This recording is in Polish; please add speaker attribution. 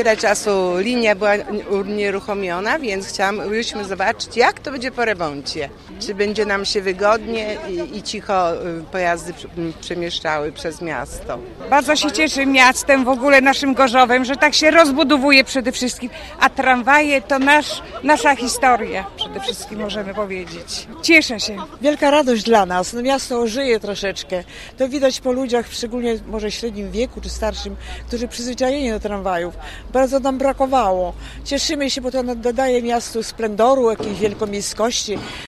Speaker 1: tyle czasu linia była unieruchomiona, więc chciałyśmy zobaczyć, jak to będzie po remoncie. Czy będzie nam się wygodnie i cicho pojazdy przemieszczały przez miasto.
Speaker 2: Bardzo się cieszę miastem, w ogóle naszym Gorzowem, że tak się rozbudowuje przede wszystkim, a tramwaje to nasza historia przede wszystkim możemy powiedzieć. Cieszę się.
Speaker 3: Wielka radość dla nas. Miasto ożyje troszeczkę. To widać po ludziach, szczególnie może w średnim wieku czy starszym, którzy przyzwyczajeni do tramwajów. Bardzo nam brakowało. Cieszymy się, bo to dodaje miastu splendoru, jakiejś wielkomiejskości.